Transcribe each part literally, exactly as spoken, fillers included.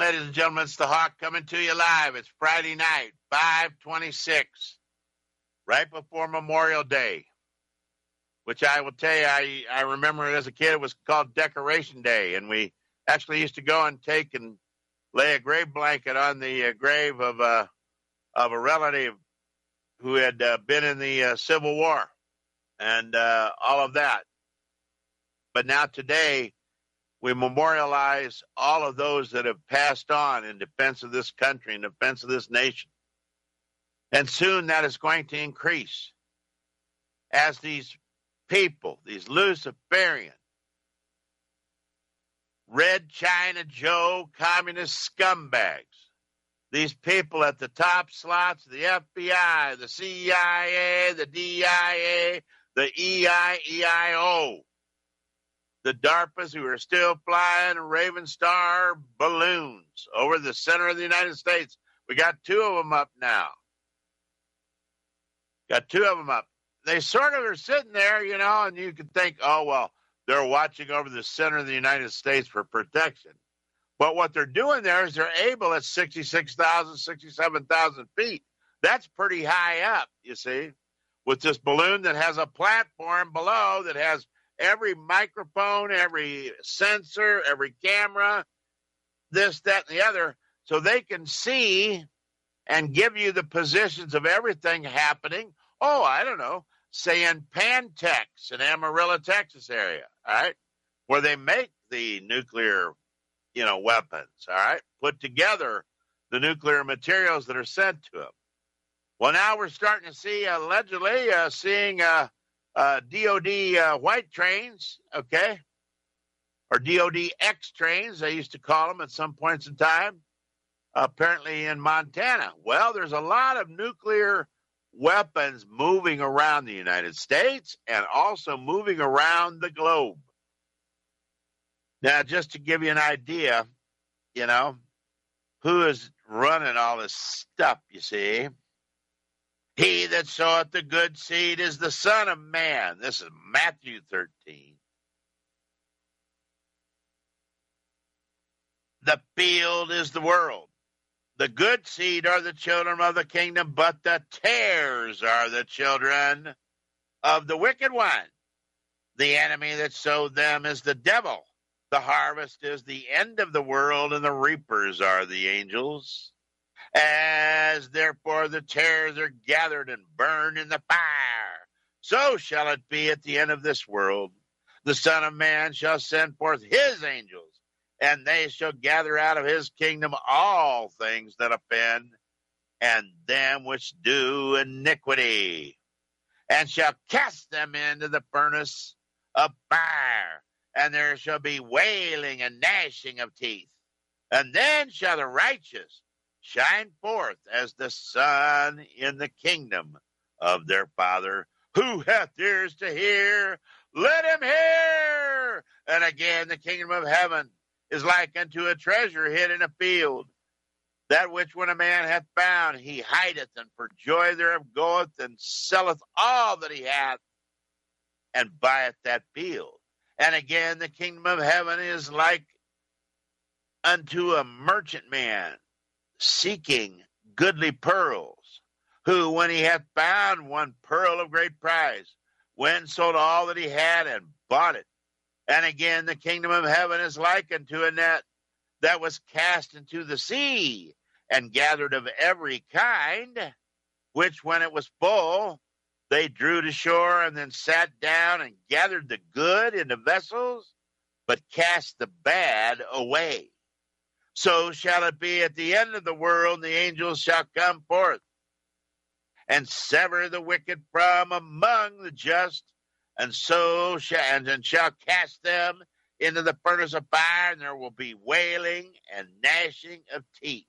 ladies and gentlemen, it's the Hawk coming to you live. It's Friday night, five twenty-six, right before Memorial Day, which I will tell you, I, I remember as a kid, it was called Decoration Day, and we actually used to go and take and lay a grave blanket on the uh, grave of, uh, of a relative who had uh, been in the uh, Civil War and uh, all of that. But now today, we memorialize all of those that have passed on in defense of this country, in defense of this nation. And soon that is going to increase as these people, these Luciferian, Red China Joe communist scumbags, these people at the top slots, the F B I, the C I A, the D I A, the E I E I O, the DARPAs who are still flying Raven Star balloons over the center of the United States. We got two of them up now. Got two of them up. They sort of are sitting there, you know, and you could think, oh, well, they're watching over the center of the United States for protection. But what they're doing there is they're able at sixty-six thousand, sixty-seven thousand feet. That's pretty high up, you see, with this balloon that has a platform below that has every microphone, every sensor, every camera, this, that, and the other, so they can see and give you the positions of everything happening. Oh, I don't know, say in Pantex in Amarillo, Texas area, all right, where they make the nuclear, you know, weapons, all right, put together the nuclear materials that are sent to them. Well, now we're starting to see, allegedly, uh, seeing uh, uh, D O D uh, white trains, okay, or D O D X trains, they used to call them at some points in time, apparently in Montana. Well, there's a lot of nuclear weapons moving around the United States and also moving around the globe. Now, just to give you an idea, you know, who is running all this stuff, you see? He that soweth the good seed is the Son of Man. This is Matthew thirteen. The field is the world. The good seed are the children of the kingdom, but the tares are the children of the wicked one. The enemy that sowed them is the devil. The harvest is the end of the world, and the reapers are the angels. As therefore the tares are gathered and burned in the fire, so shall it be at the end of this world. The Son of Man shall send forth his angels, and they shall gather out of his kingdom all things that offend, and them which do iniquity, and shall cast them into the furnace of fire, and there shall be wailing and gnashing of teeth. And then shall the righteous shine forth as the sun in the kingdom of their Father. Who hath ears to hear, let him hear. And again, the kingdom of heaven is like unto a treasure hid in a field, that which when a man hath found, he hideth, and for joy thereof goeth and selleth all that he hath, and buyeth that field. And again, the kingdom of heaven is like unto a merchant man seeking goodly pearls, who, when he hath found one pearl of great price, went and sold all that he had and bought it. And again, the kingdom of heaven is like unto a net that was cast into the sea, and gathered of every kind, which when it was full, they drew to shore, and then sat down and gathered the good into vessels, but cast the bad away. So shall it be at the end of the world. The angels shall come forth and sever the wicked from among the just, and so shall, and, and shall cast them into the furnace of fire, and there will be wailing and gnashing of teeth.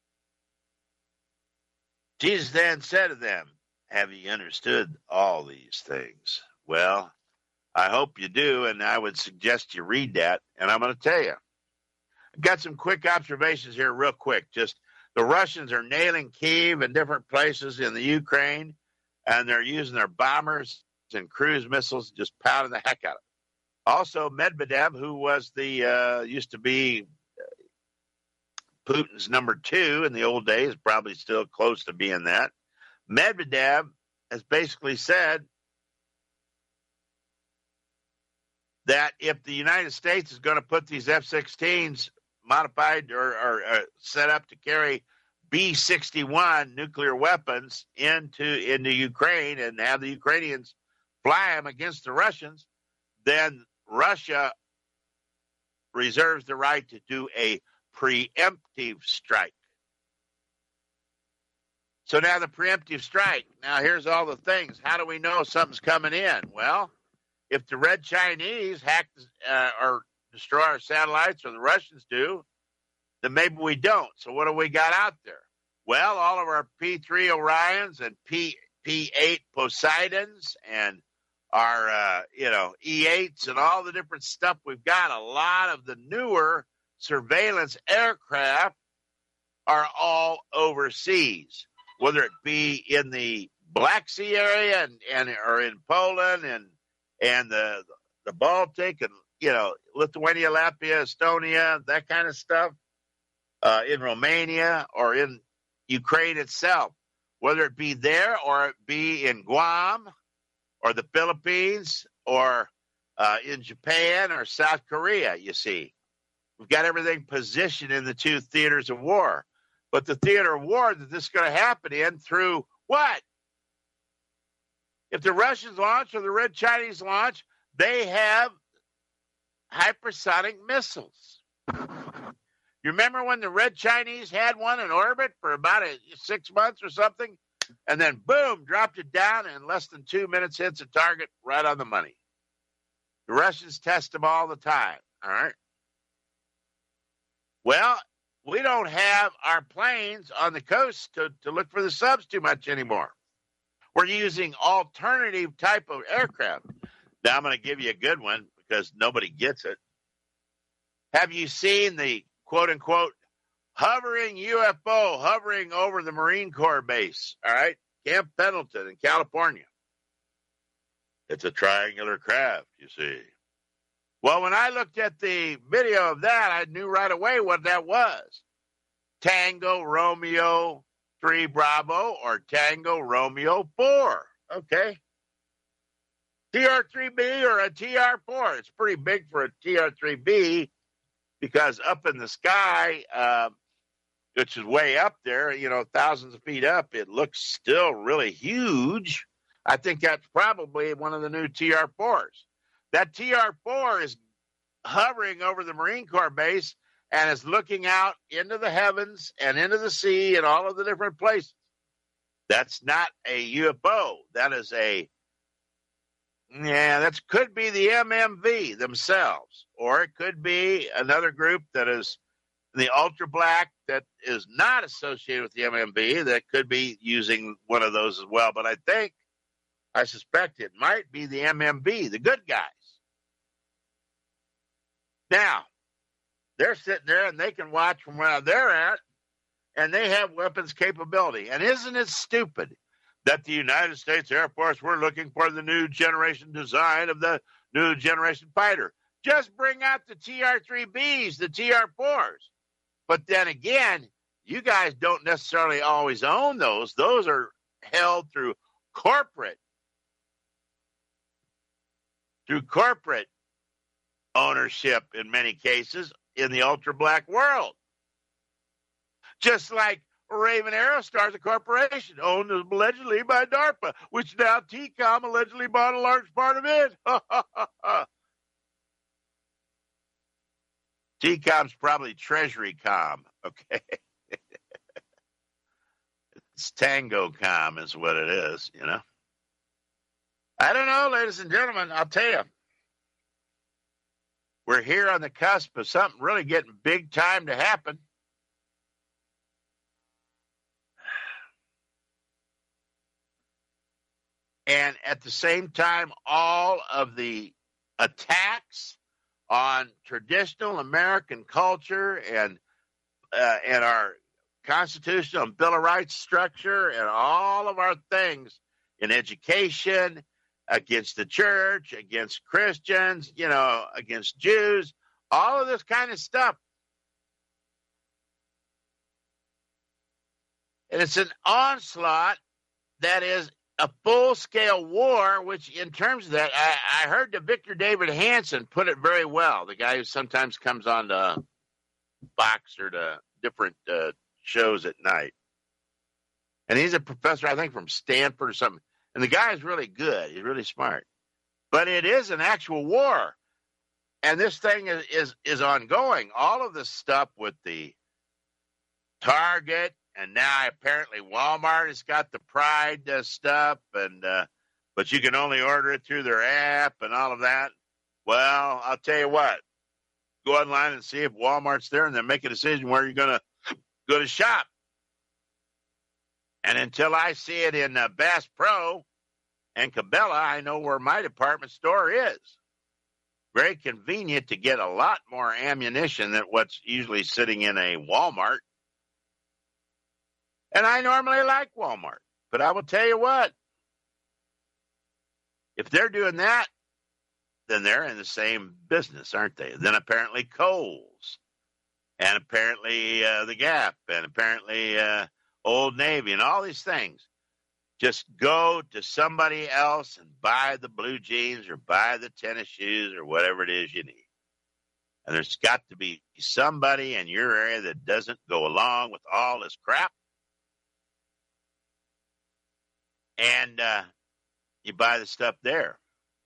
Jesus then said to them, have ye understood all these things? Well, I hope you do, and I would suggest you read that, and I'm going to tell you. I've got some quick observations here real quick. Just the Russians are nailing Kyiv and different places in the Ukraine, and they're using their bombers and cruise missiles, just pounding the heck out of it. Also, Medvedev, who was the uh, used to be Putin's number two in the old days, probably still close to being that. Medvedev has basically said that if the United States is going to put these F sixteens modified or, or uh, set up to carry B sixty-one nuclear weapons into into Ukraine and have the Ukrainians fly them against the Russians, then Russia reserves the right to do a preemptive strike. So now the preemptive strike. Now here's all the things. How do we know something's coming in? Well, if the Red Chinese hack uh, or destroy our satellites, or the Russians do, then maybe we don't. So what do we got out there? Well, all of our P three Orions and P P8 Poseidons and our uh, you know E eights and all the different stuff we've got. A lot of the newer surveillance aircraft are all overseas, whether it be in the Black Sea area and, and or in Poland and and the the Baltic and you know Lithuania, Latvia, Estonia, that kind of stuff, uh, in Romania or in Ukraine itself, whether it be there or it be in Guam or the Philippines or uh, in Japan or South Korea. You see, we've got everything positioned in the two theaters of war. But the theater of war that this is going to happen in through what? If the Russians launch or the Red Chinese launch, they have hypersonic missiles. You remember when the Red Chinese had one in orbit for about a, six months or something? And then, boom, dropped it down, and in less than two minutes hits a target right on the money. The Russians test them all the time, all right? Well, we don't have our planes on the coast to, to look for the subs too much anymore. We're using alternative type of aircraft. Now, I'm going to give you a good one because nobody gets it. Have you seen the quote-unquote hovering U F O hovering over the Marine Corps base, all right? Camp Pendleton in California. It's a triangular craft, you see. Well, when I looked at the video of that, I knew right away what that was. Tango Romeo three Bravo or Tango Romeo four. Okay. T R three B or a T R four. It's pretty big for a T R three B because up in the sky, uh, which is way up there, you know, thousands of feet up, it looks still really huge. I think that's probably one of the new T R fours. That T R four is hovering over the Marine Corps base and is looking out into the heavens and into the sea and all of the different places. That's not a U F O. That is a, yeah, that could be the M M V themselves, or it could be another group that is the ultra black that is not associated with the M M V that could be using one of those as well. But I think, I suspect it might be the M M V, the good guys. Now, they're sitting there and they can watch from where they're at, and they have weapons capability. And isn't it stupid that the United States Air Force, we're looking for the new generation design of the new generation fighter? Just bring out the T R three Bs, the T R fours. But then again, you guys don't necessarily always own those. Those are held through corporate, through corporate ownership in many cases in the ultra black world. Just like Raven Aerostar, the corporation, owned allegedly by DARPA, which now T COM allegedly bought a large part of it. T COM's probably Treasury Com, okay? It's Tango Com is what it is, you know? I don't know, ladies and gentlemen, I'll tell you. We're here on the cusp of something really getting big time to happen. And at the same time, all of the attacks on traditional American culture and uh, and our constitutional and Bill of Rights structure and all of our things in education, against the church, against Christians, you know, against Jews, all of this kind of stuff And it's an onslaught that is a full-scale war, which in terms of that, I, I heard that Victor David Hanson put it very well, the guy who sometimes comes on to Fox or to different uh, shows at night. And he's a professor, I think, from Stanford or something. And the guy is really good. He's really smart. But it is an actual war. And this thing is, is, is ongoing. All of this stuff with the Target, and now apparently Walmart has got the Pride uh, stuff, and uh, but you can only order it through their app and all of that. Well, I'll tell you what. Go online and see if Walmart's there, and then make a decision where you're going to go to shop. And until I see it in uh, Bass Pro and Cabela, I know where my department store is. Very convenient to get a lot more ammunition than what's usually sitting in a Walmart. And I normally like Walmart. But I will tell you what. If they're doing that, then they're in the same business, aren't they? Then apparently Kohl's, and apparently uh, the Gap, and apparently uh, Old Navy, and all these things. Just go to somebody else and buy the blue jeans or buy the tennis shoes or whatever it is you need. And there's got to be somebody in your area that doesn't go along with all this crap. And uh, you buy the stuff there.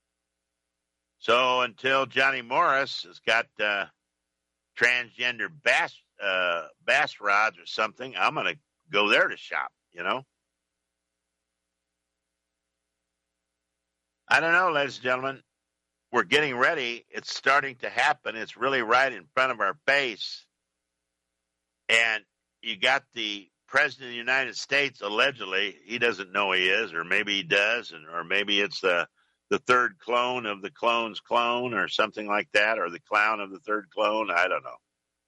So until Johnny Morris has got uh, transgender bass uh, bass rods or something, I'm going to go there to shop, you know. I don't know, ladies and gentlemen. We're getting ready. It's starting to happen. It's really right in front of our face. And you got the President of the United States, allegedly, he doesn't know he is, or maybe he does, and or maybe it's the the third clone of the clone's clone or something like that, or the clown of the third clone, I don't know,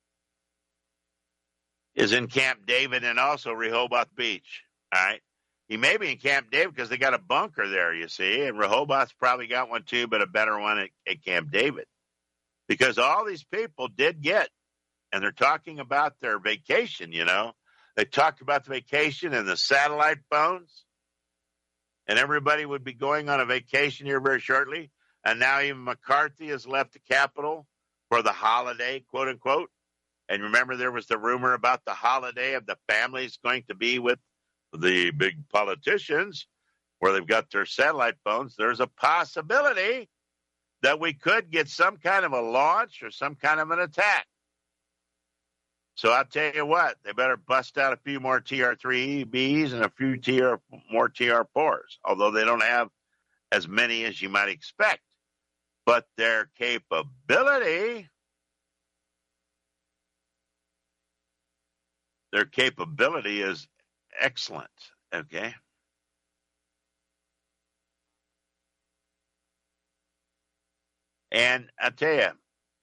is in Camp David and also Rehoboth Beach, all right? He may be in Camp David because they got a bunker there, you see, and Rehoboth's probably got one too, but a better one at, at Camp David. Because all these people did get, and they're talking about their vacation, you know. They talked about the vacation and the satellite phones, and everybody would be going on a vacation here very shortly. And now even McCarthy has left the Capitol for the holiday, quote unquote. And remember, there was the rumor about the holiday of the families going to be with the big politicians where they've got their satellite phones. There's a possibility that we could get some kind of a launch or some kind of an attack. So I'll tell you what, they better bust out a few more T R three E Bs and a few T R, more T R fours, although they don't have as many as you might expect. But their capability, their capability is excellent, okay? And I tell you,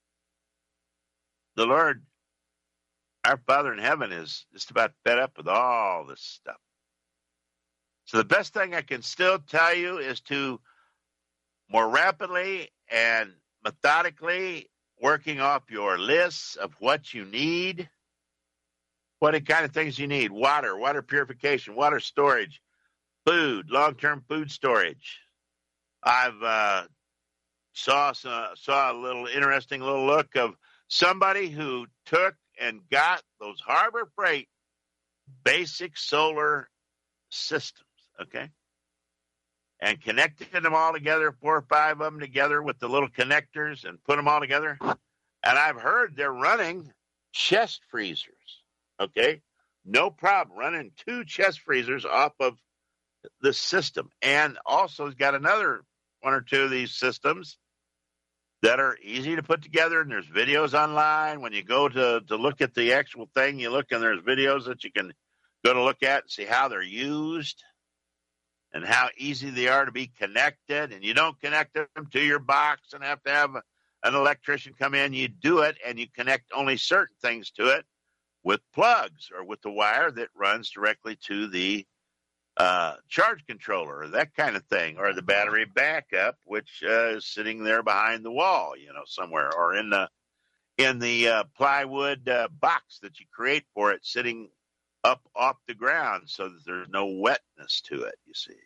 the Lord, our Father in heaven, is just about fed up with all this stuff. So the best thing I can still tell you is to more rapidly and methodically working off your lists of what you need, what kind of things you need: water, water purification, water storage, food, long-term food storage. I've uh, saw saw a little interesting little look of somebody who took and got those Harbor Freight basic solar systems, okay, and connected them all together, four or five of them together with the little connectors, and put them all together. And I've heard they're running chest freezers, okay, no problem, running two chest freezers off of the system. And also has got another one or two of these systems that are easy to put together, and there's videos online. When you go to, to look at the actual thing, you look and there's videos that you can go to look at and see how they're used and how easy they are to be connected. And you don't connect them to your box and have to have an electrician come in. You do it, and you connect only certain things to it with plugs or with the wire that runs directly to the uh, charge controller or that kind of thing, or the battery backup, which uh, is sitting there behind the wall, you know, somewhere, or in the in the uh, plywood uh, box that you create for it, sitting up off the ground so that there's no wetness to it, you see.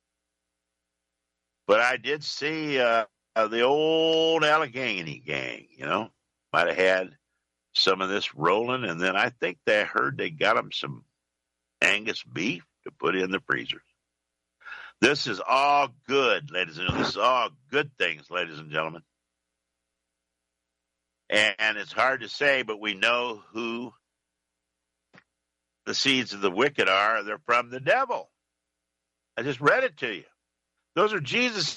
But I did see uh, uh, the old Allegheny gang, you know, might have had some of this rolling, and then I think they heard they got them some Angus beef to put in the freezers. This is all good, ladies and gentlemen. This is all good things, ladies and gentlemen. And, and it's hard to say, but we know who the seeds of the wicked are. They're from the devil. I just read it to you. Those are Jesus.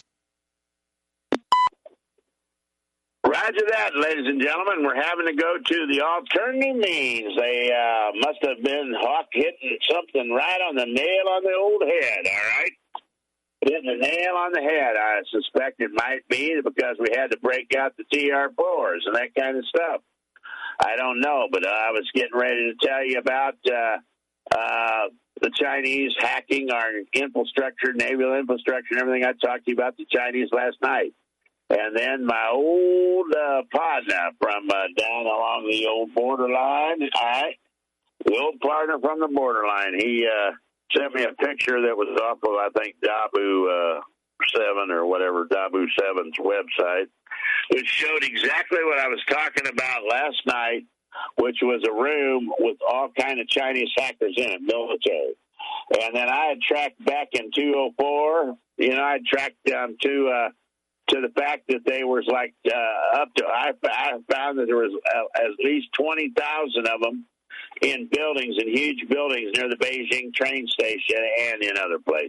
Roger that, ladies and gentlemen. We're having to go to the alternative means. They uh, must have been Hawk hitting something right on the nail on the old head, all right? Hitting the nail on the head, I suspect it might be, because we had to break out the T R fours and that kind of stuff. I don't know, but uh, I was getting ready to tell you about uh, uh, the Chinese hacking our infrastructure, naval infrastructure, and everything. I talked to you about the Chinese last night. And then my old uh, partner from uh, down along the old borderline, all right, the old partner from the borderline, he uh, sent me a picture that was off of, I think, Dabu uh, seven or whatever, Dabu seven's website, which showed exactly what I was talking about last night, which was a room with all kind of Chinese hackers in it, military. And then I had tracked back in two oh four, you know, I had tracked down to... Uh, to the fact that they was like uh, up to, I, I found that there was uh, at least twenty thousand of them in buildings, in huge buildings near the Beijing train station and in other places.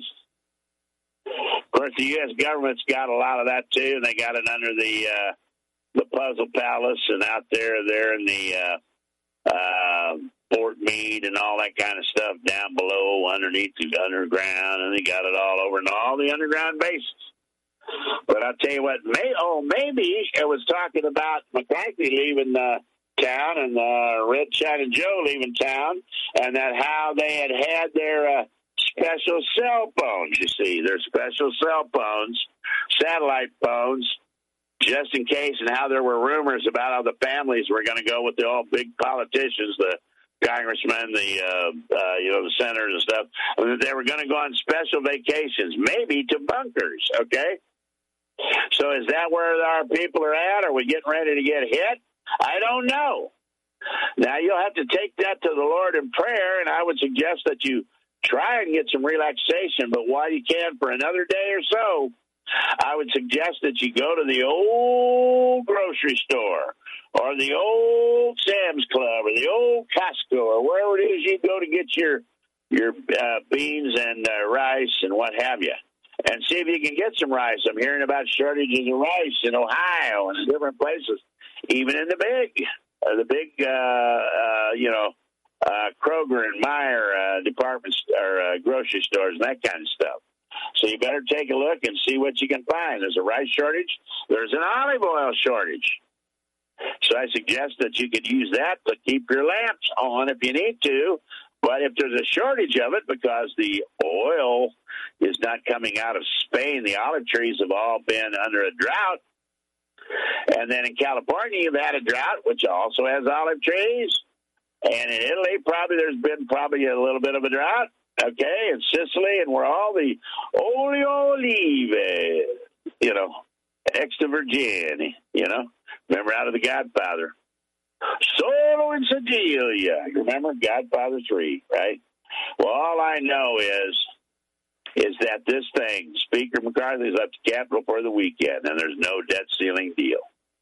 Of course, the U S government's got a lot of that too, and they got it under the uh, the Puzzle Palace and out there, there in the uh, uh, Fort Meade and all that kind of stuff down below, underneath the underground, and they got it all over in all the underground bases. But I'll tell you what, may, oh, maybe it was talking about McCarthy leaving uh, town and uh, Red China Joe leaving town, and that how they had had their uh, special cell phones, you see, their special cell phones, satellite phones, just in case, and how there were rumors about how the families were going to go with the all big politicians, the congressmen, the, uh, uh, you know, the senators and stuff, and they were going to go on special vacations, maybe to bunkers, okay? So is that where our people are at? Are we getting ready to get hit? I don't know. Now, you'll have to take that to the Lord in prayer, and I would suggest that you try and get some relaxation, but while you can for another day or so, I would suggest that you go to the old grocery store or the old Sam's Club or the old Costco or wherever it is you go to get your, your uh, beans and uh, rice and what have you. And see if you can get some rice. I'm hearing about shortages of rice in Ohio and in different places, even in the big, uh, the big, uh, uh, you know, uh, Kroger and Meijer uh, department or uh, grocery stores and that kind of stuff. So you better take a look and see what you can find. There's a rice shortage. There's an olive oil shortage. So I suggest that you could use that to keep your lamps on if you need to. But if there's a shortage of it because the oil is not coming out of Spain, the olive trees have all been under a drought. And then in California, you've had a drought, which also has olive trees. And in Italy, probably there's been probably a little bit of a drought. Okay, in Sicily, and where all the olio olive, you know, extra virgin, you know. Remember out of The Godfather. Solo in Sicilia. Remember Godfather three, right? Well, all I know is is that this thing, Speaker McCarthy's left the Capitol for the weekend, and there's no debt ceiling deal.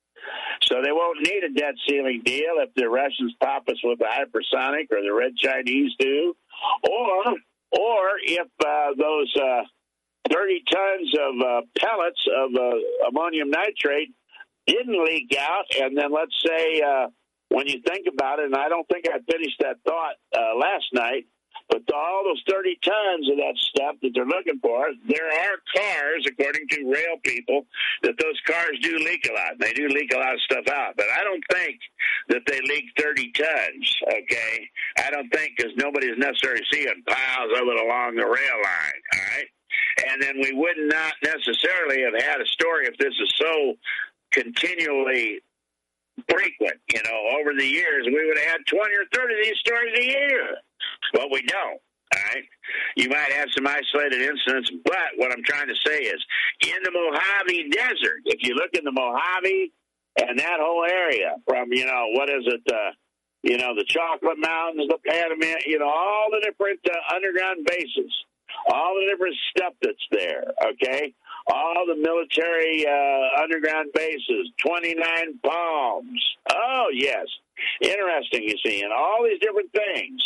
So they won't need a debt ceiling deal if the Russians pop us with the hypersonic or the Red Chinese do, or or if uh, those uh, thirty tons of uh, pellets of uh, ammonium nitrate didn't leak out, and then let's say uh, when you think about it, and I don't think I finished that thought uh, last night, but all those thirty tons of that stuff that they're looking for, there are cars, according to rail people, that those cars do leak a lot. They do leak a lot of stuff out. But I don't think that they leak thirty tons, okay? I don't think, because nobody's necessarily seeing piles of it along the rail line, all right? And then we would not necessarily have had a story if this is so continually frequent. You know, over the years, we would have had twenty or thirty of these stories a year. But we don't. All right. You might have some isolated incidents, but what I'm trying to say is in the Mojave Desert, if you look in the Mojave and that whole area from, you know, what is it, uh, you know, the Chocolate Mountains, the Panamint, you know, all the different uh, underground bases, all the different stuff that's there, okay? All the military uh, underground bases, twenty-nine Palms. Oh, yes. Interesting, you see, and all these different things.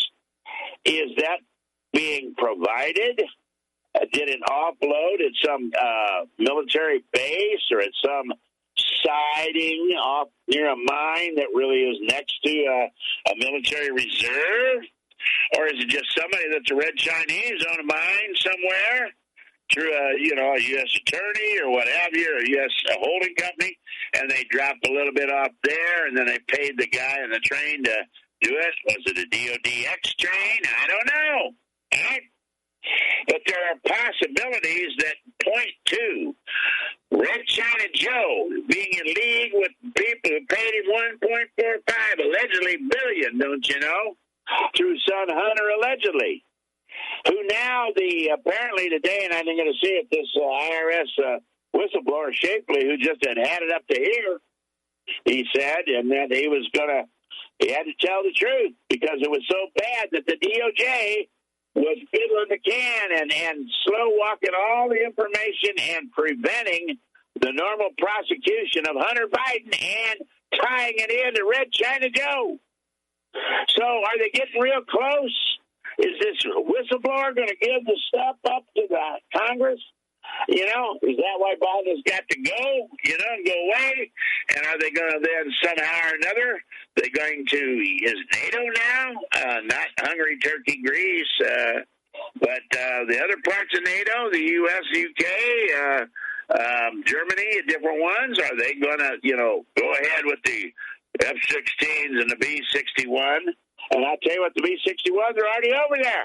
Is that being provided? Uh, did it offload at some uh, military base or at some siding off near a mine that really is next to uh, a military reserve? Or is it just somebody that's a red Chinese on a mine somewhere through a, you know, a U S attorney or what have you, or a U S holding company, and they dropped a little bit off there, and then they paid the guy in the train to do it? Was it a D O D X train? I don't know. Right? But there are possibilities that point to Red China Joe being in league with people who paid him one point four five, allegedly billion, don't you know, through Son Hunter, allegedly. Who now the, apparently today, and I didn't get to see it, this uh, I R S uh, whistleblower Shapley, who just had had it up to here, he said, and that he was going to, he had to tell the truth because it was so bad that the D O J was fiddling the can and, and slow walking all the information and preventing the normal prosecution of Hunter Biden and tying it into Red China Joe. So are they getting real close? Is this whistleblower going to give the stuff up to the Congress? You know, is that why Biden's got to go, you know, and go away? And are they going to then somehow or another, they're going to, is NATO now? Uh, not Hungary, Turkey, Greece, uh, but uh, the other parts of NATO, the U S, U K, uh, um, Germany, different ones, are they going to, you know, go ahead with the F sixteens and the B sixty-one? And I'll tell you what, the B sixty-ones are already over there.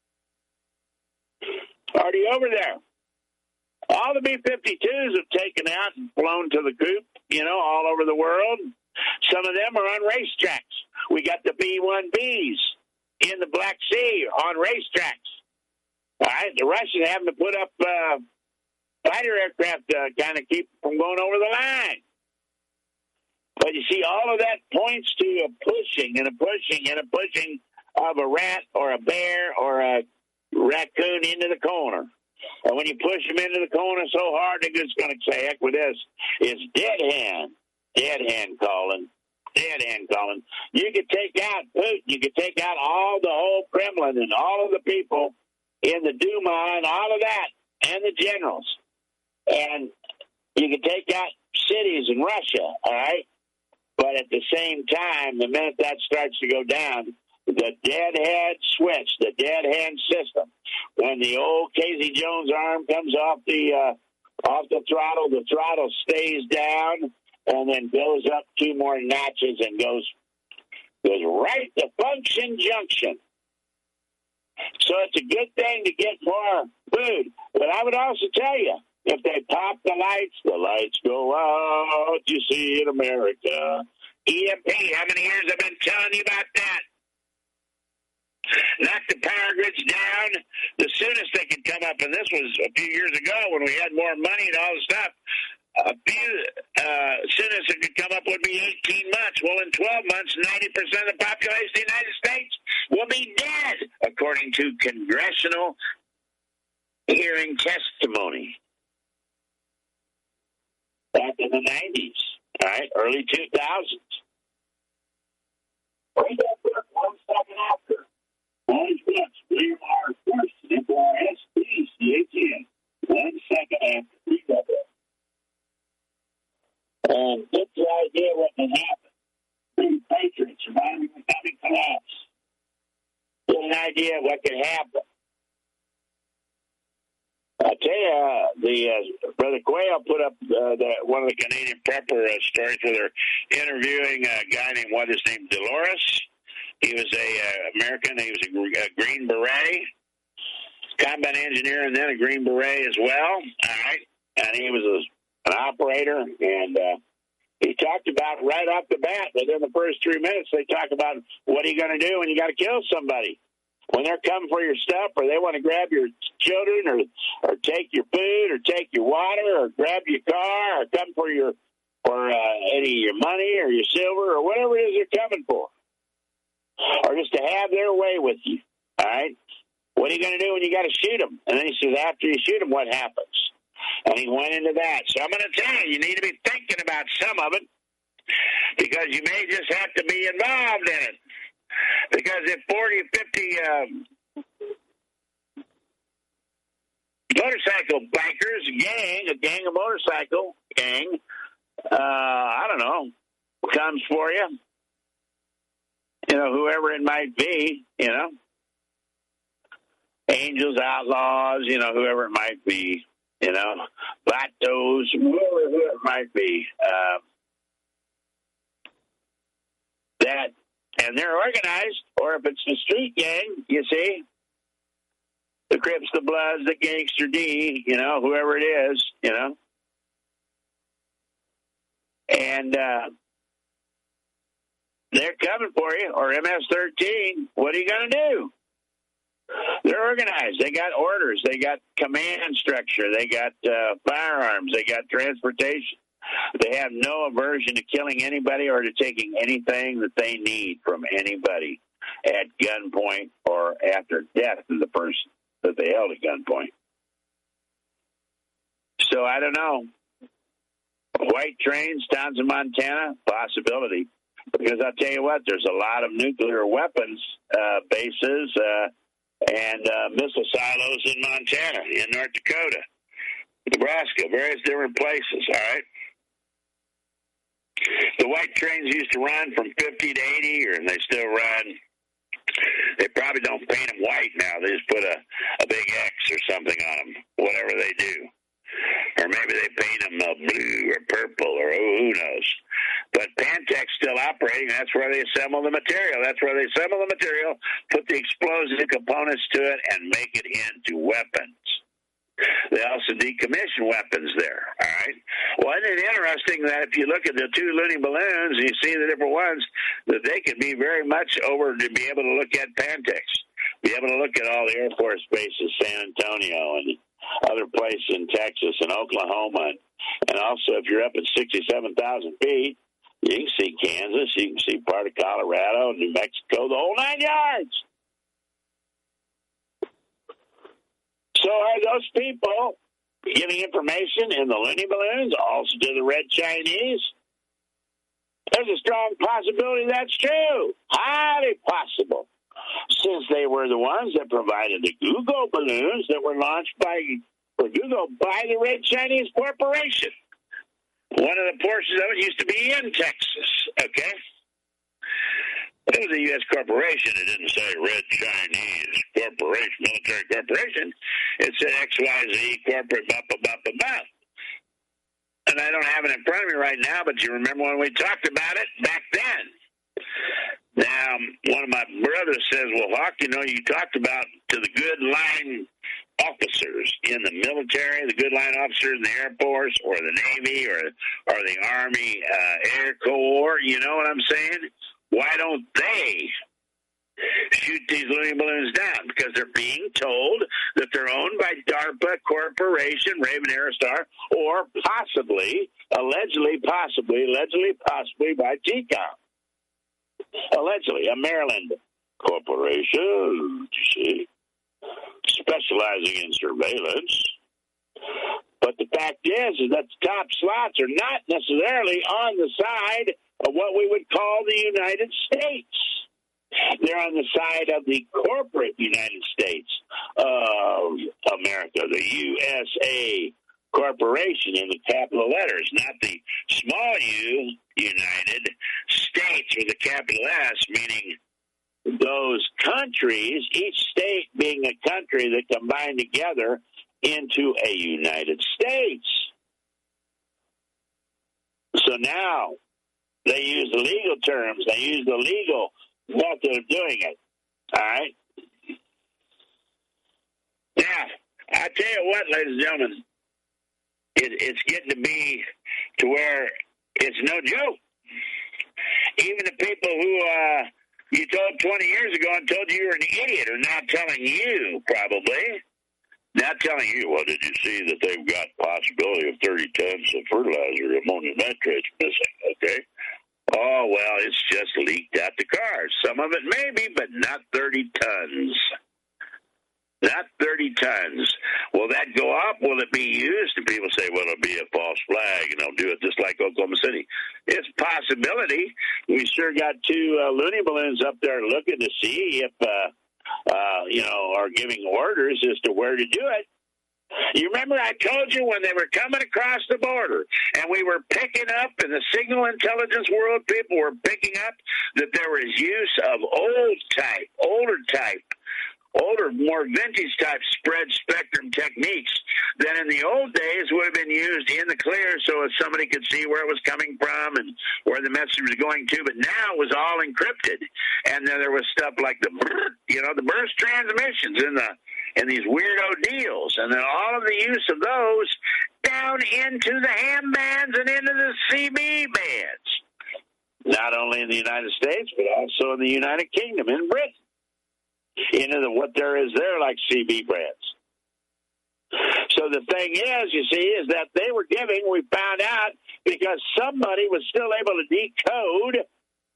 Already over there. All the B fifty-twos have taken out and flown to the coop, you know, all over the world. Some of them are on racetracks. We got the B one Bs in the Black Sea on racetracks. All right, the Russians having to put up uh, fighter aircraft to kind of keep from going over the line. But you see, all of that points to a pushing and a pushing and a pushing of a rat or a bear or a raccoon into the corner. And when you push them into the corner so hard, they're just going to say, heck with this. It's dead hand. Dead hand calling. Dead hand calling. You could take out Putin. You could take out all the whole Kremlin and all of the people in the Duma and all of that and the generals. And you could take out cities in Russia, all right? But at the same time, the minute that starts to go down, the deadhead switch, the deadhead system, when the old Casey Jones arm comes off the uh, off the throttle, the throttle stays down and then goes up two more notches and goes goes right to function junction. So it's a good thing to get more food. But I would also tell you, if they pop the lights, the lights go out, you see, in America. E M P, how many years I've been telling you about that? Knock the power grids down. The soonest they could come up, and this was a few years ago when we had more money and all the stuff, a few, uh, soonest it could come up would be eighteen months. Well, in twelve months, ninety percent of the population of the United States will be dead, according to congressional hearing testimony. Back in the nineties, all right, early two thousands. Right after, one second after. One second, we are first, F R S T C H N. One second after, we got that. And get the idea what can happen. The Patriots surviving the coming collapse. Get an idea what can happen. I tell you, uh, the uh, Brother Quayle put up uh, the, one of the Canadian prepper uh, stories where they're interviewing a guy named, what is his name, Dolores. He was a uh, American. He was a, a Green Beret, combat engineer, and then a Green Beret as well. All right, and he was a, an operator, and uh, he talked about right off the bat, within the first three minutes, they talk about what are you going to do when you got to kill somebody. When they're coming for your stuff, or they want to grab your children, or or take your food, or take your water, or grab your car, or come for your or uh, any of your money or your silver, or whatever it is they're coming for, or just to have their way with you. All right, what are you going to do when you got to shoot them? And then he says, after you shoot them, what happens? And he went into that. So I'm going to tell you, you need to be thinking about some of it, because you may just have to be involved in it. Because if forty or fifty um, motorcycle bikers, a gang, a gang of motorcycle gang, uh, I don't know, comes for you, you know, whoever it might be, you know, Angels, Outlaws, you know, whoever it might be, you know, Vatos, whoever, whoever it might be, uh, that. And they're organized, or if it's the street gang, you see, the Crips, the Bloods, the Gangster D, you know, whoever it is, you know. And uh, they're coming for you, or M S thirteen. What are you going to do? They're organized. They got orders. They got command structure. They got uh, firearms. They got transportation. They have no aversion to killing anybody or to taking anything that they need from anybody at gunpoint or after death of the person that they held at gunpoint. So I don't know. White trains, Townsend, Montana, possibility. Because I'll tell you what, there's a lot of nuclear weapons uh, bases uh, and uh, missile silos in Montana, in North Dakota, Nebraska, various different places, all right? The white trains used to run from fifty to eighty, or they still run. They probably don't paint them white now. They just put a, a big X or something on them, whatever they do. Or maybe they paint them uh, blue or purple, or oh, who knows. But Pantech's still operating. That's where they assemble the material. That's where they assemble the material, put the explosive components to it, and make it into weapons. They also decommission weapons there, all right? Well, isn't it interesting that if you look at the two loony balloons and you see the different ones, that they could be very much over to be able to look at Pantex, be able to look at all the Air Force bases, San Antonio and other places in Texas and Oklahoma. And also, if you're up at sixty-seven thousand feet, you can see Kansas, you can see part of Colorado, New Mexico, the whole nine yards. So are those people giving information in the loony balloons also to the Red Chinese? There's a strong possibility that's true. Highly possible. Since they were the ones that provided the Google balloons that were launched by for Google by the Red Chinese Corporation. One of the portions of it used to be in Texas, okay? It was a U S corporation. It didn't say Red Chinese Corporation, Military Corporation. It said X Y Z Corporate, blah, blah, blah, blah, blah. And I don't have it in front of me right now, but you remember when we talked about it back then. Now, one of my brothers says, well, Hawk, you know, you talked about to the good line officers in the military, the good line officers in the Air Force or the Navy or, or the Army uh, Air Corps, you know what I'm saying? Why don't they shoot these loony balloons down? Because they're being told that they're owned by DARPA Corporation, Raven Aerostar, or possibly, allegedly, possibly, allegedly, possibly by T COM. Allegedly, a Maryland corporation, you see, specializing in surveillance. But the fact is, is that the top slots are not necessarily on the side of what we would call the United States. They're on the side of the corporate United States of America, the U S A Corporation in the capital letters, not the small U, United States with a capital S, meaning those countries, each state being a country that combine together into a United States. So now they use the legal terms. They use the legal method of doing it. All right? Now, I tell you what, ladies and gentlemen, it, it's getting to be to where It's no joke. Even the people who uh, you told twenty years ago and told you you were an idiot are now telling you, probably, not telling you, well, did you see that they've got possibility of thirty tons of fertilizer, ammonium nitrate's missing, okay? Oh, well, it's just leaked out the cars. Some of it maybe, but not thirty tons. Not thirty tons. Will that go up? Will it be used? And people say, well, it'll be a false flag, and they'll do it just like Oklahoma City. It's a possibility. We sure got two uh, loony balloons up there looking to see if, uh, uh, you know, are giving orders as to where to do it. You remember I told you when they were coming across the border and we were picking up, in the signal intelligence world, people were picking up that there was use of old type, older type, older, more vintage type spread spectrum techniques that in the old days would have been used in the clear so as somebody could see where it was coming from and where the message was going to. But now it was all encrypted. And then there was stuff like the, you know, the burst transmissions in the, in these weirdo deals. And then all of the use of those down into the ham bands and into the C B bands. Not only in the United States, but also in the United Kingdom, in Britain. Into the, what there is there, like C B brands. So the thing is, you see, is that they were giving, we found out, because somebody was still able to decode,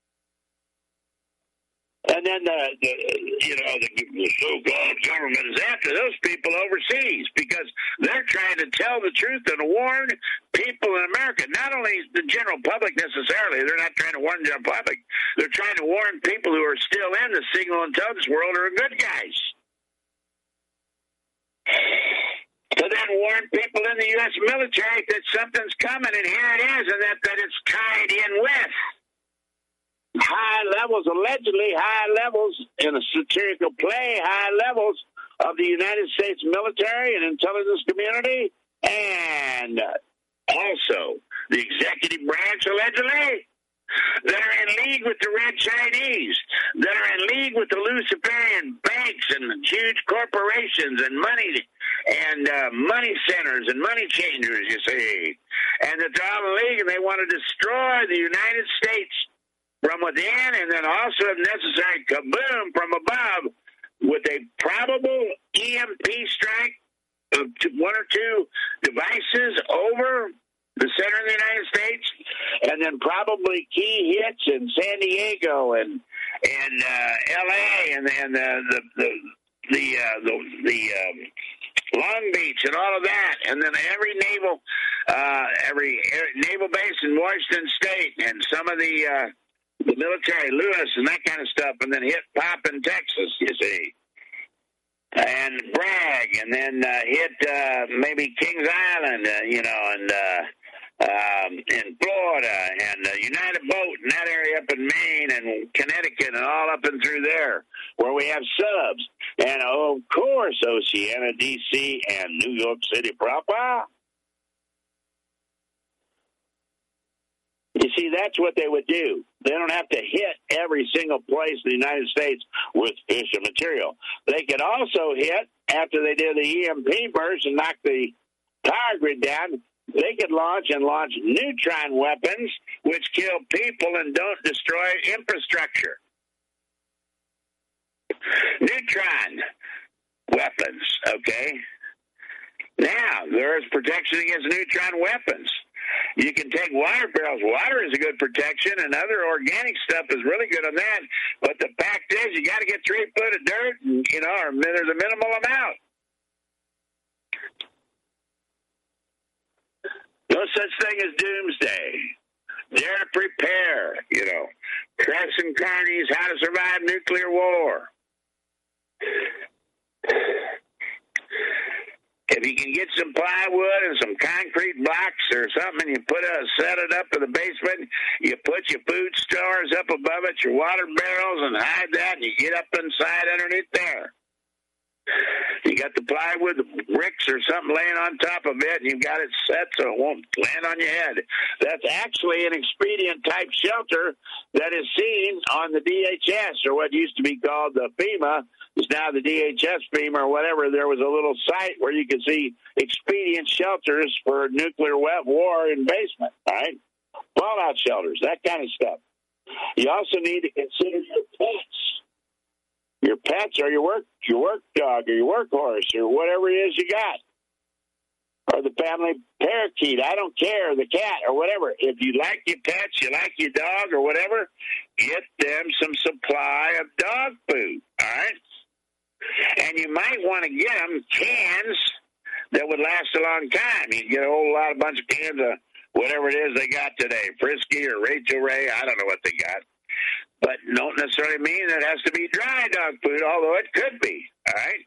and then the, the you know, the, the so-called government is after those people overseas because they're trying to tell the truth and warn people in America. Not only the general public necessarily, they're not trying to warn the general public. They're trying to warn people who are still in the signal intelligence world or are good guys. To then warn people in the U S military that something's coming, and here it is, and that, that it's tied in with high levels, allegedly high levels in a satirical play, high levels of the United States military and intelligence community, and also the executive branch, allegedly, that are in league with the Red Chinese, that are in league with the Luciferian banks and huge corporations and money and uh, money centers and money changers, you see, and that they're all in league and they want to destroy the United States from within, and then also, if necessary, kaboom from above with a probable E M P strike of one or two devices over the center of the United States, and then probably key hits in San Diego and and uh, L A and and uh, the the the uh, the, the um, Long Beach and all of that, and then every naval uh, every naval base in Washington State and some of the uh, the military, Lewis, and that kind of stuff, and then hit Pop in Texas, you see, and Bragg, and then uh, hit uh, maybe Kings Island, uh, you know, and uh, um, in Florida, and uh, United Boat in that area up in Maine and Connecticut and all up and through there where we have subs. And, oh, of course, Oceana, D C, and New York City proper. You see, that's what they would do. They don't have to hit every single place in the United States with fission material. They could also hit, after they did the E M P burst and knock the power grid down, they could launch and launch neutron weapons, which kill people and don't destroy infrastructure. Neutron weapons, okay? Now, there is protection against neutron weapons. You can take water barrels. Water is a good protection, and other organic stuff is really good on that. But the fact is, you got to get three foot of dirt, and, you know, or there's a minimal amount. No such thing as doomsday. Dare to prepare, you know. Crescent Carney's How to Survive Nuclear War. If you can get some plywood and some concrete blocks or something, and you put a set it up in the basement, you put your food stores up above it, your water barrels, and hide that, and you get up inside underneath there. You got the plywood, the bricks or something laying on top of it, and you've got it set so it won't land on your head. That's actually an expedient-type shelter that is seen on the D H S, or what used to be called the FEMA. It's now the D H S FEMA or whatever. There was a little site where you could see expedient shelters for nuclear war in basement, all right? fallout shelters, that kind of stuff. You also need to consider your pets. Your pets or your work, your work dog or your workhorse or whatever it is you got. Or the family parakeet, I don't care, the cat or whatever. If you like your pets, you like your dog or whatever, get them some supply of dog food, all right? And you might want to get them cans that would last a long time. You get a whole lot, a bunch of cans of whatever it is they got today, Frisky or Rachel Ray, I don't know what they got. But don't necessarily mean that it has to be dry dog food, although it could be, all right?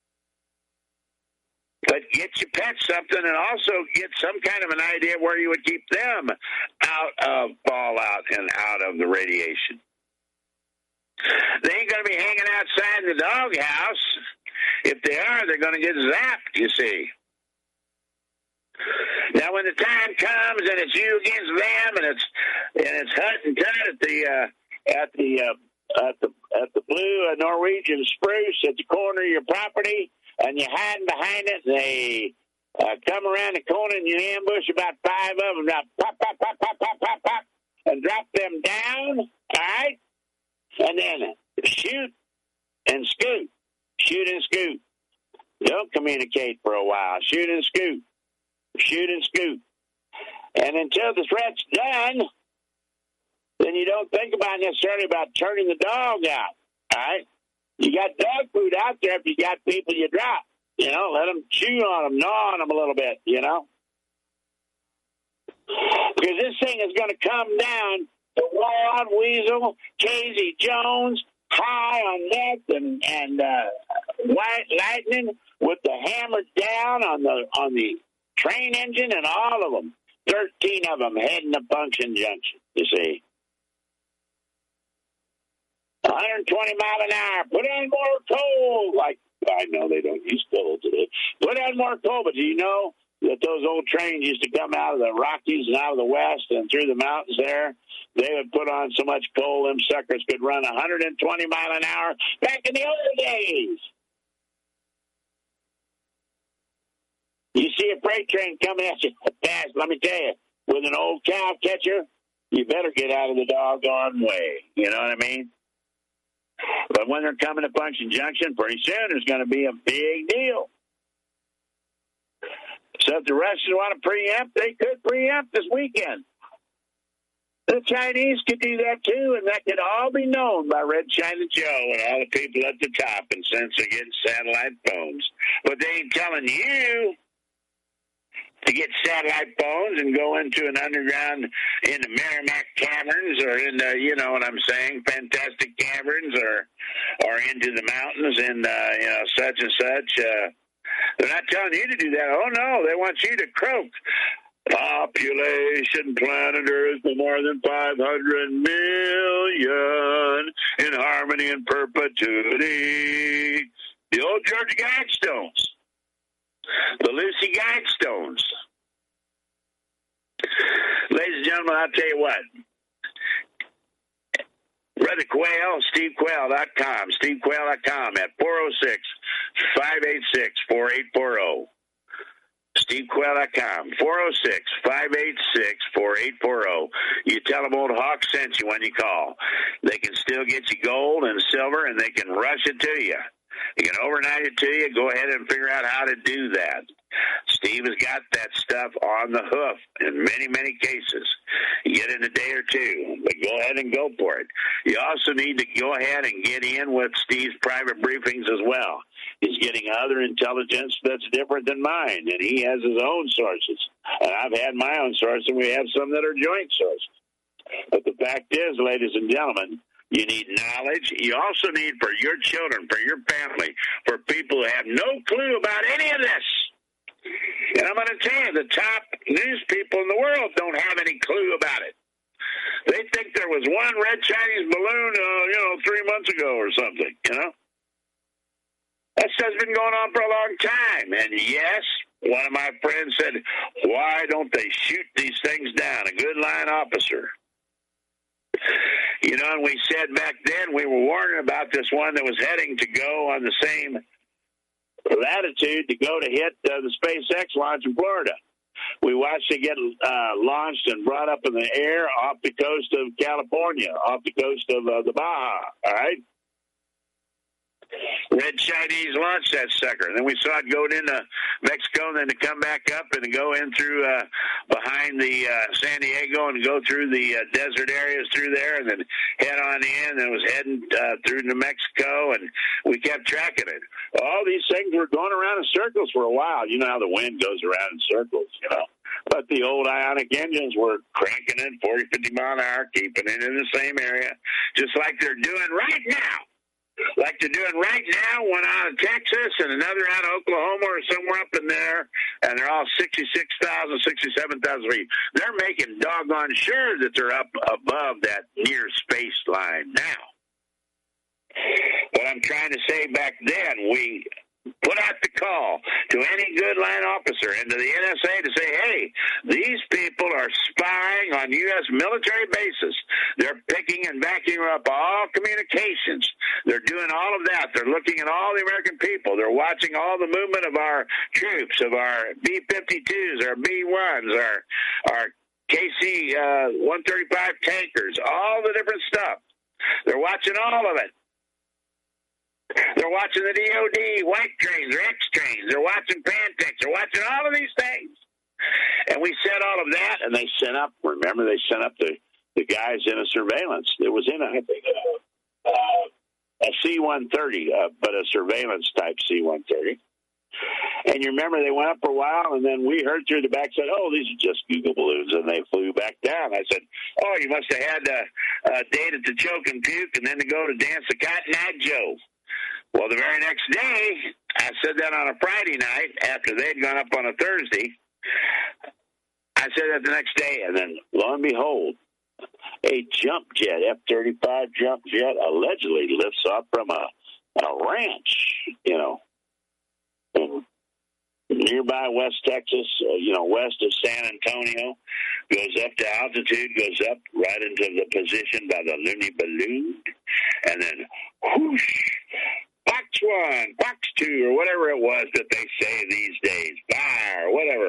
But get your pets something and also get some kind of an idea where you would keep them out of fallout and out of the radiation. They ain't going to be hanging outside in the doghouse. If they are, they're going to get zapped, you see. Now, when the time comes and it's you against them and it's and it's hut and tut at the uh, at the uh, at the at the blue uh, Norwegian spruce at the corner of your property, and you're hiding behind it, and they uh, come around the corner and you ambush about five of them, about pop, pop, pop, pop, pop, pop, pop, and drop them down, all right? And then shoot and scoot. Shoot and scoot. Don't communicate for a while. Shoot and scoot. Shoot and scoot. And until the threat's done, then you don't think about necessarily about turning the dog out, all right? You got dog food out there if you got people you drop. You know, let them chew on them, gnaw on them a little bit, you know. Because this thing is going to come down to Wild Weasel, Casey Jones, high on meth and, and uh, White Lightning with the hammer down on the on the train engine and all of them. Thirteen of them heading to Function Junction, you see. one hundred twenty mile an hour. Put on more coal. Like, I know they don't use coal today. Put on more coal, but do you know that those old trains used to come out of the Rockies and out of the West and through the mountains there? They would put on so much coal, them suckers could run one hundred twenty mile an hour back in the old days. You see a freight train coming at you fast, let me tell you, with an old cow catcher, you better get out of the doggone way. You know what I mean? But when they're coming to Function Junction, pretty soon there's going to be a big deal. So if the Russians want to preempt, they could preempt this weekend. The Chinese could do that too, and that could all be known by Red China Joe and all the people at the top, and since they're getting satellite phones. But they ain't telling you to get satellite phones and go into an underground in the Merrimack Caverns or in the, you know what I'm saying, Fantastic Caverns or or into the mountains and, uh, you know, such and such. Uh, they're not telling you to do that. Oh, no, they want you to croak. Population planet Earth no more than five hundred million in harmony and perpetuity. The old Georgia Guidestones. The Lucy Guidestones. Ladies and gentlemen, I'll tell you what. Brother Quayle, Steve Quayle dot com, Steve Quayle dot com at four oh six, five eight six, four eight four oh. Steve Quayle dot com, four oh six, five eight six, four eight four oh. You tell them Old Hawk sent you when you call. They can still get you gold and silver, and they can rush it to you. You can overnight it to you. Go ahead and figure out how to do that. Steve has got that stuff on the hoof in many, many cases. You get in a day or two, but go ahead and go for it. You also need to go ahead and get in with Steve's private briefings as well. He's getting other intelligence that's different than mine, and he has his own sources. And I've had my own sources, and we have some that are joint sources. But the fact is, ladies and gentlemen, you need knowledge. You also need for your children, for your family, for people who have no clue about any of this. And I'm going to tell you, the top news people in the world don't have any clue about it. They think there was one red Chinese balloon, uh, you know, three months ago or something, you know? That stuff's been going on for a long time. And yes, one of my friends said, why don't they shoot these things down? A good line officer. You know, and we said back then we were warning about this one that was heading to go on the same latitude to go to hit uh, the SpaceX launch in Florida. We watched it get uh, launched and brought up in the air off the coast of California, off the coast of uh, the Baja, all right? Red Chinese launched that sucker. And then we saw it go into Mexico and then to come back up and to go in through uh, behind the uh, San Diego and go through the uh, desert areas through there and then head on in. And it was heading uh, through New Mexico, and we kept tracking it. All these things were going around in circles for a while. You know how the wind goes around in circles, you know. But the old ionic engines were cranking it forty, fifty mile an hour, keeping it in the same area, just like they're doing right now. Like they're doing right now, one out of Texas and another out of Oklahoma or somewhere up in there, and they're all sixty-six thousand, sixty-seven thousand feet. They're making doggone sure that they're up above that near space line now. What I'm trying to say, back then, we put out the call to any good line officer and to the N S A to say, hey, these people are spying on U S military bases. They're picking and backing up all communications. They're doing all of that. They're looking at all the American people. They're watching all the movement of our troops, of our B fifty-twos, our B ones, our, our K C one thirty-five tankers, all the different stuff. They're watching all of it. They're watching the D O D white trains or X trains. They're watching Pantex. They're watching all of these things. And we said all of that, and they sent up, remember, they sent up the, the guys in a surveillance. It was in, a, I think, a, a C one thirty, uh, but a surveillance-type C one thirty. And you remember they went up for a while, and then we heard through the back, said, oh, these are just Google balloons, and they flew back down. I said, oh, you must have had a, a date at the Choke and Puke and then to go to dance the Cotton Eye Joe. Well, the very next day, I said that on a Friday night after they'd gone up on a Thursday. I said that the next day, and then lo and behold, a jump jet, F thirty-five jump jet, allegedly lifts off from a, a ranch, you know, in nearby West Texas, uh, you know, west of San Antonio, goes up to altitude, goes up right into the position by the Looney Balloon, and then whoosh, box one, box two, or whatever it was that they say these days, fire, or whatever.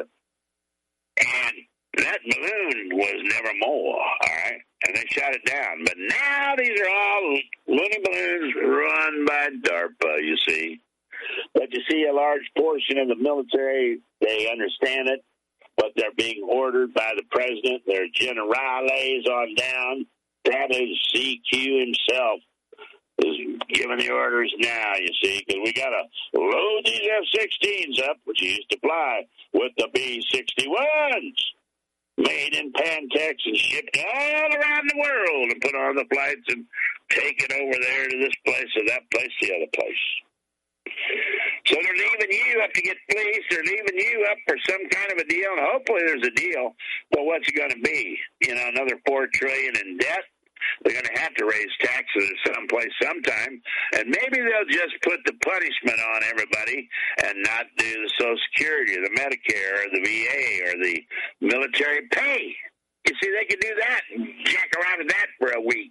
And that balloon was never more, all right? And they shot it down. But now these are all Looney balloons run by DARPA, you see. But you see, a large portion of the military, they understand it, but they're being ordered by the president. They're generales on down. Probably C Q himself is giving the orders now, you see, because we got to load these F sixteens up, which used to fly, with the B sixty-ones, made in Pantex and shipped all around the world and put on the flights and take it over there to this place or that place, the other place. So they're leaving you up to get fleeced. They're leaving you up for some kind of a deal, and hopefully there's a deal. But what's it going to be? You know, another four trillion dollars in debt? They're going to have to raise taxes someplace sometime, and maybe they'll just put the punishment on everybody and not do the Social Security or the Medicare or the V A or the military pay. You see, they can do that and jack around with that for a week.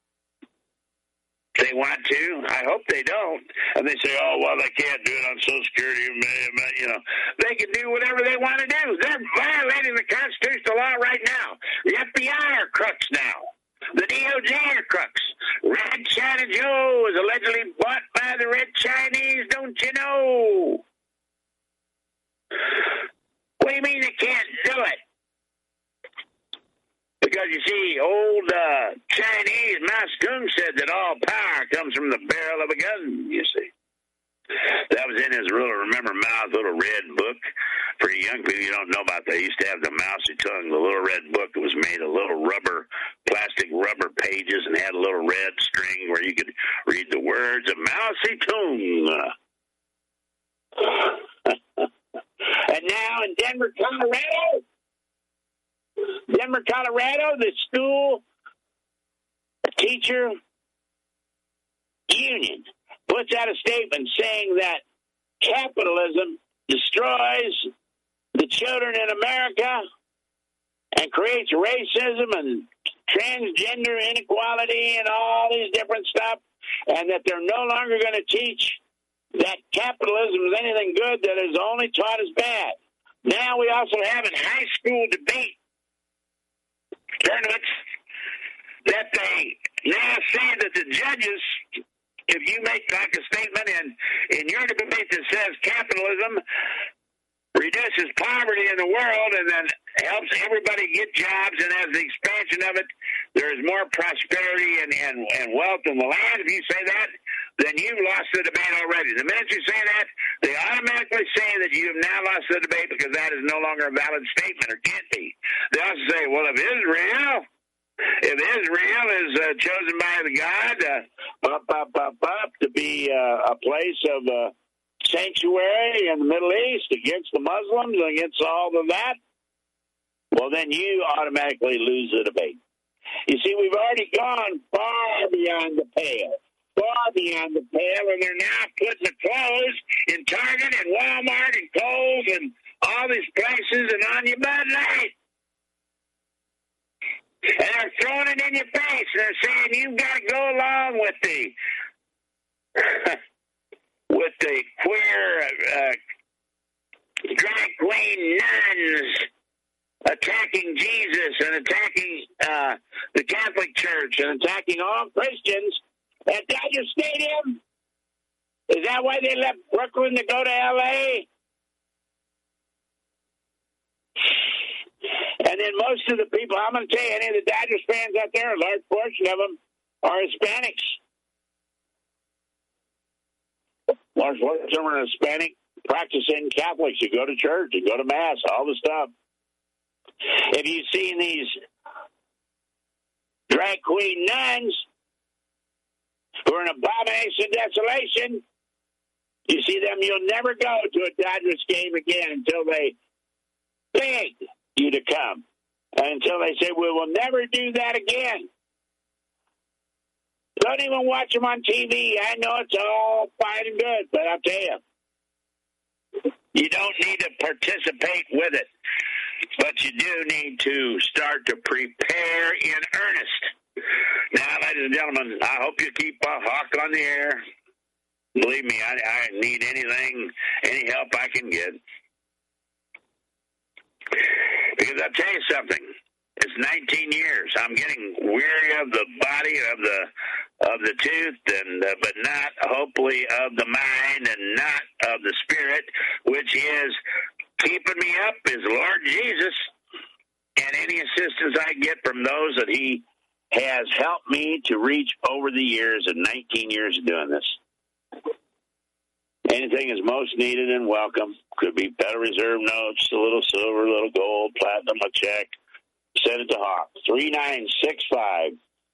They want to. I hope they don't. And they say, oh, well, they can't do it on Social Security. You know, they can do whatever they want to do. They're violating the constitutional law right now. The F B I are crooks now. The D O J are crooks. Red China Joe is allegedly bought by the Red Chinese, don't you know? What do you mean they can't do it? Because, you see, old uh, Chinese Mao Zedong said that all power comes from the barrel of a gun, you see. That was in his little, remember Mao's little red book? For young people, you don't know about that. They used to have the Mao Zedong, the little red book that was made of little rubber, plastic rubber pages and had a little red string where you could read the words of Mao Zedong. And now in Denver, Colorado, Denver, Colorado, the school teacher union puts out a statement saying that capitalism destroys the children in America and creates racism and transgender inequality and all these different stuff, and that they're no longer going to teach that capitalism is anything good, that is only taught as bad. Now we also have in high school debate tournaments that they now say that the judges, if you make like a statement in, in your debate that says capitalism reduces poverty in the world and then helps everybody get jobs, and as the expansion of it, there is more prosperity and, and, and wealth in the land, if you say that, then you've lost the debate already. The minute you say that, they automatically say that you have now lost the debate because that is no longer a valid statement or can't be. They also say, well, if Israel, if Israel is uh, chosen by the God uh, up, up, up, up, to be uh, a place of uh, sanctuary in the Middle East against the Muslims, against all of that, well, then you automatically lose the debate. You see, we've already gone far beyond the pale. Far beyond the pale, and they're now putting the clothes in Target and Walmart and Kohl's and all these places and on your Bud Light. And they're throwing it in your face. And they're saying you've got to go along with the with the queer uh, drag queen nuns attacking Jesus and attacking uh, the Catholic Church and attacking all Christians at Dodger Stadium. Is that why they left Brooklyn to go to L A? And then most of the people, I'm going to tell you, any of the Dodgers fans out there, a large portion of them are Hispanics. Large portion of them are Hispanic, practicing Catholics. You go to church, you go to Mass, all the stuff. Have you seen these drag queen nuns who are an abomination of desolation? You see them, you'll never go to a Dodgers game again until they beg you to come. And until they say, we will never do that again. Don't even watch them on T V. I know it's all fine and good, but I'll tell you, you don't need to participate with it. But you do need to start to prepare in earnest. Now, ladies and gentlemen, I hope you keep a hawk on the air. Believe me, I, I need anything, any help I can get. Because I'll tell you something. It's nineteen years. I'm getting weary of the body, of the of the tooth, and uh, but not hopefully of the mind, and not of the spirit, which is keeping me up is Lord Jesus, and any assistance I get from those that He has helped me to reach over the years of nineteen years of doing this. Anything is most needed and welcome. Could be Federal Reserve notes, a little silver, a little gold, platinum, a check. Send it to Hawk. three nine six five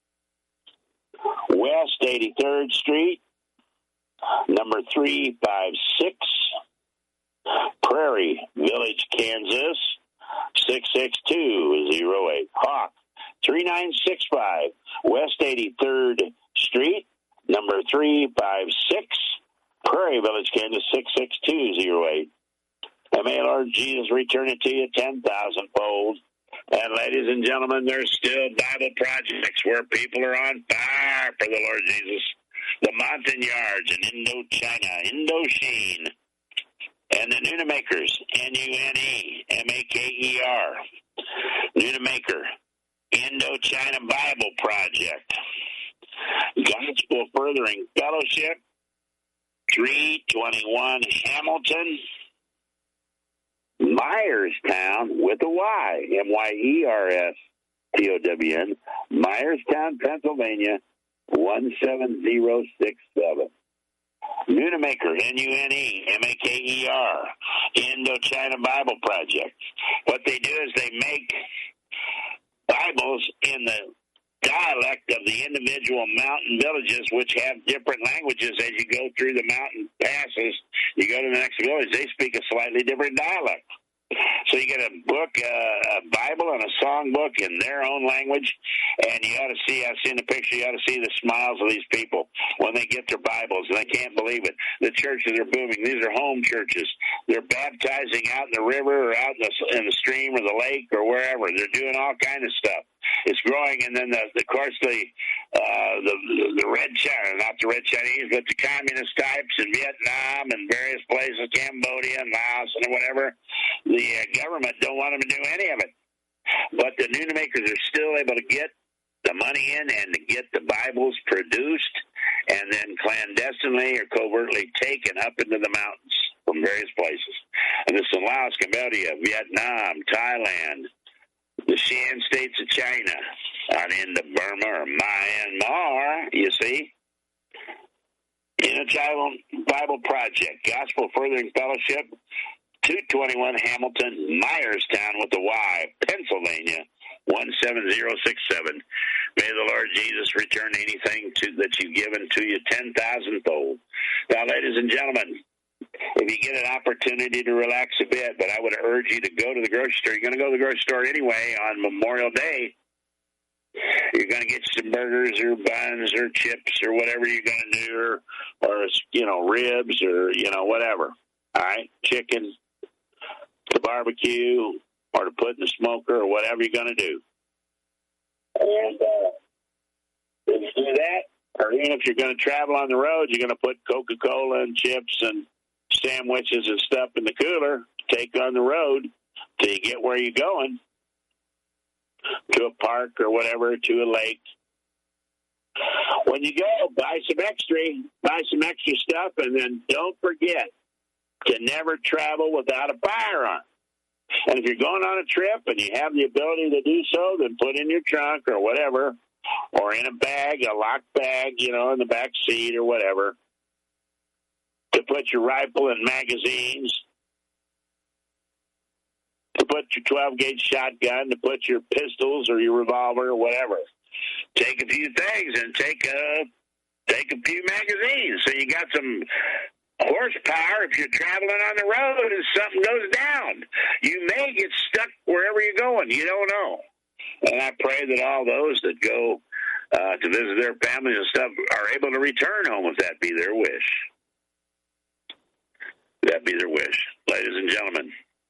West eighty-third Street, number three five six, Prairie Village, Kansas, six six two zero eight. Hawk, three nine six five West eighty-third Street, number three five six, Prairie Village, Kansas, six six two zero eight. And may Lord Jesus return it to you ten thousand fold. And ladies and gentlemen, there's still Bible projects where people are on fire for the Lord Jesus. The Montagnards in Indochina, Indochine, and the Nunamakers, N U N E M A K E R, Nunamaker, Indochina Bible Project, Gospel Furthering Fellowship, three twenty-one Hamilton, Myerstown with a Y, M Y E R S T O W N, Myerstown, Pennsylvania, one seven zero six seven. Nunamaker, N U N E M A K E R, Indochina Bible Project. What they do is they make Bibles in the dialect of the individual mountain villages, which have different languages. As you go through the mountain passes, you go to the next village, they speak a slightly different dialect. So you get a book, uh, a Bible, and a songbook in their own language, and you ought to see, I've seen the picture, you ought to see the smiles of these people when they get their Bibles, and they can't believe it. The churches are booming. These are home churches. They're baptizing out in the river or out in the, in the stream or the lake or wherever. They're doing all kinds of stuff. it's growing, and then the, of course the uh, the the red China, not the red Chinese, but the communist types in Vietnam and various places, Cambodia and Laos and whatever. The uh, government don't want them to do any of it, but the Nunamakers are still able to get the money in and to get the Bibles produced, and then clandestinely or covertly taken up into the mountains from various places. And this is in Laos, Cambodia, Vietnam, Thailand, the Shan states of China, on into Burma or Myanmar, you see. In a Bible, Bible Project, Gospel Furthering Fellowship, two twenty-one Hamilton, Myerstown with the Y, Pennsylvania, one seven zero six seven. May the Lord Jesus return anything to, that you've given to you ten thousand fold. Now, ladies and gentlemen, if you get an opportunity to relax a bit, but I would urge you to go to the grocery store. You're going to go to the grocery store anyway on Memorial Day. You're going to get some burgers or buns or chips or whatever you're going to do, or, or, you know, ribs or, you know, whatever. All right? Chicken, to barbecue, or to put in the smoker, or whatever you're going to do. And uh, if you do that, or even if you're going to travel on the road, you're going to put Coca-Cola and chips and sandwiches and stuff in the cooler, take on the road till you get where you're going, to a park or whatever, to a lake. When you go, buy some extra, buy some extra stuff, and then don't forget to never travel without a firearm. And if you're going on a trip and you have the ability to do so, then put in your trunk or whatever, or in a bag, a locked bag, you know, in the back seat or whatever, to put your rifle and magazines, to put your twelve gauge shotgun, to put your pistols or your revolver or whatever. Take a few things and take a, take a few magazines so you got some horsepower if you're traveling on the road and something goes down. You may get stuck wherever you're going. You don't know. And I pray that all those that go uh, to visit their families and stuff are able to return home if that be their wish. That be their wish. Ladies and gentlemen,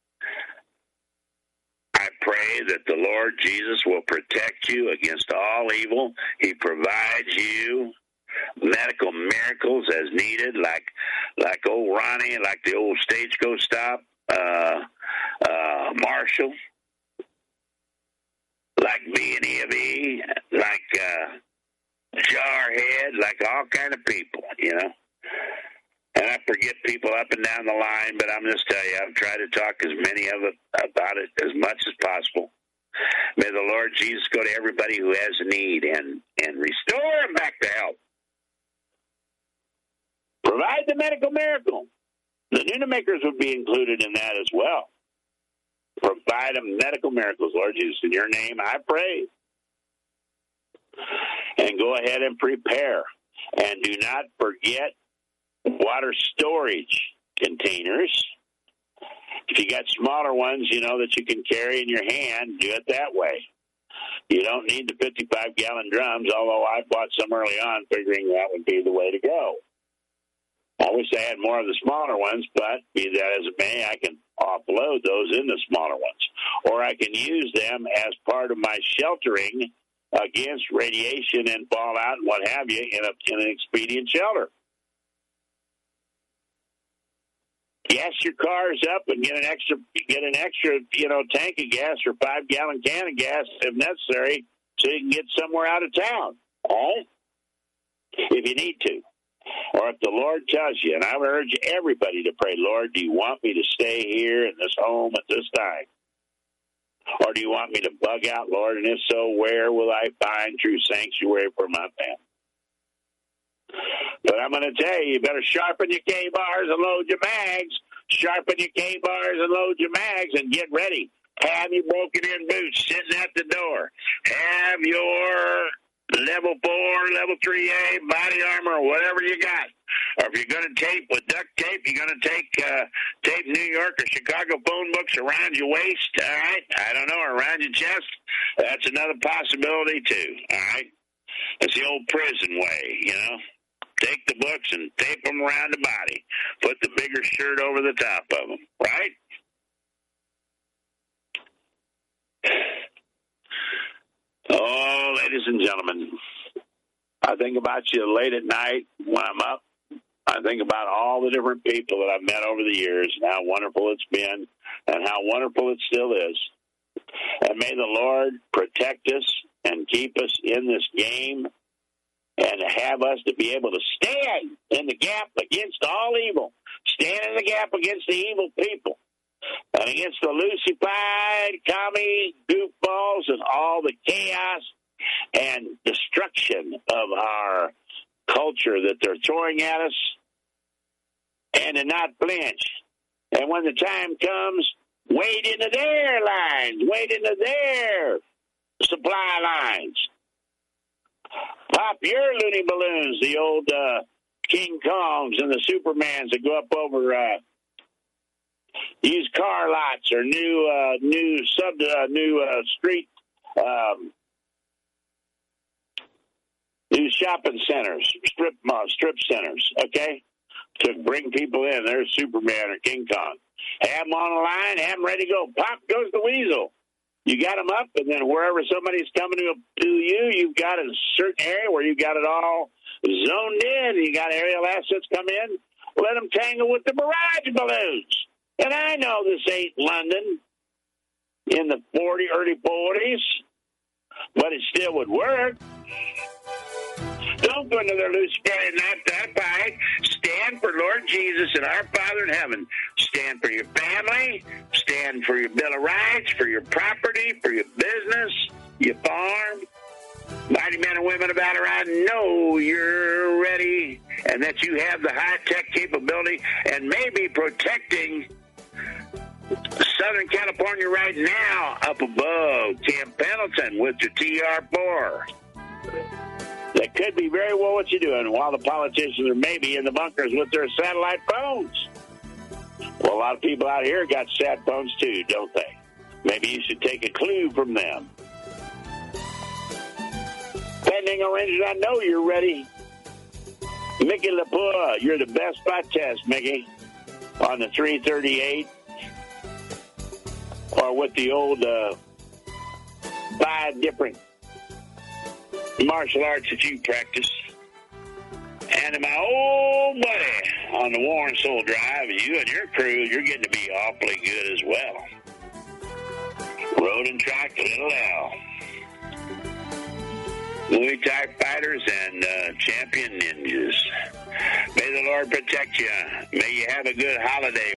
I pray that the Lord Jesus will protect you against all evil. He provides you medical miracles as needed, like like old Ronnie, like the old stagecoach stop, uh, uh, Marshall, like B and E of E, like uh, Jarhead, like all kind of people, you know. And I forget people up and down the line, but I'm just telling you, I've tried to talk as many of it about it as much as possible. May the Lord Jesus go to everybody who has a need and, and restore them back to health. Provide the medical miracle. The Nunamakers would be included in that as well. Provide them medical miracles, Lord Jesus. In your name I pray. And go ahead and prepare. And do not forget water storage containers. If you got smaller ones, you know, that you can carry in your hand, do it that way. You don't need the fifty-five gallon drums, although I bought some early on figuring that would be the way to go. I wish I had more of the smaller ones, but be that as it may, I can offload those in the smaller ones. Or I can use them as part of my sheltering against radiation and fallout and what have you in, a, in an expedient shelter. Gas your cars up and get an extra, get an extra, you know, tank of gas or five gallon can of gas if necessary, so you can get somewhere out of town. All right, if you need to, or if the Lord tells you. And I would urge everybody to pray, Lord, do you want me to stay here in this home at this time, or do you want me to bug out, Lord? And if so, where will I find true sanctuary for my family? But I'm going to tell you, you better sharpen your K-bars and load your mags. Sharpen your K-bars and load your mags and get ready. Have your broken-in boots sitting at the door. Have your level four, level three A body armor, or whatever you got. Or if you're going to tape with duct tape, you're going to take uh, tape New York or Chicago phone books around your waist, all right? I don't know, around your chest. That's another possibility, too, all right? That's the old prison way, you know? Take the books and tape them around the body. Put the bigger shirt over the top of them, right? Oh, ladies and gentlemen, I think about you late at night when I'm up. I think about all the different people that I've met over the years and how wonderful it's been and how wonderful it still is. And may the Lord protect us and keep us in this game and have us to be able to stand in the gap against all evil, stand in the gap against the evil people, and against the loosey-pied, commie, goofballs, and all the chaos and destruction of our culture that they're throwing at us, and to not flinch. And when the time comes, wade into their lines, wade into their supply lines. Pop your loony balloons, the old uh, King Kongs and the Supermans that go up over uh, these car lots or new uh, new sub uh, new uh, street um, new shopping centers, strip uh, strip centers. Okay, to bring people in. There's Superman or King Kong. Have them on the line. Have them ready to go. Pop goes the weasel. You got them up, and then wherever somebody's coming to, to you, you've got a certain area where you got it all zoned in. You got aerial assets come in. Let them tangle with the barrage balloons. And I know this ain't London in the forty, early forties, but it still would work. Don't go into their loose and not that fight. Stand for Lord Jesus and our Father in heaven. Stand for your family. Stand for your Bill of Rights, for your property, for your business, your farm. Mighty men and women about it, I know you're ready and that you have the high-tech capability and maybe protecting Southern California right now up above Camp Pendleton with your T R four. That could be very well what you're doing while the politicians are maybe in the bunkers with their satellite phones. Well, a lot of people out here got sat phones too, don't they? Maybe you should take a clue from them. Pending Rangers, I know you're ready. Mickey LaPua, you're the best by test, Mickey, on the three thirty-eight. Or with the old uh, five different martial arts that you practice. And my old buddy on the Warren Soul Drive, you and your crew, you're getting to be awfully good as well. Road and Track, Little L. Muay Thai fighters and uh, champion ninjas. May the Lord protect you. May you have a good holiday.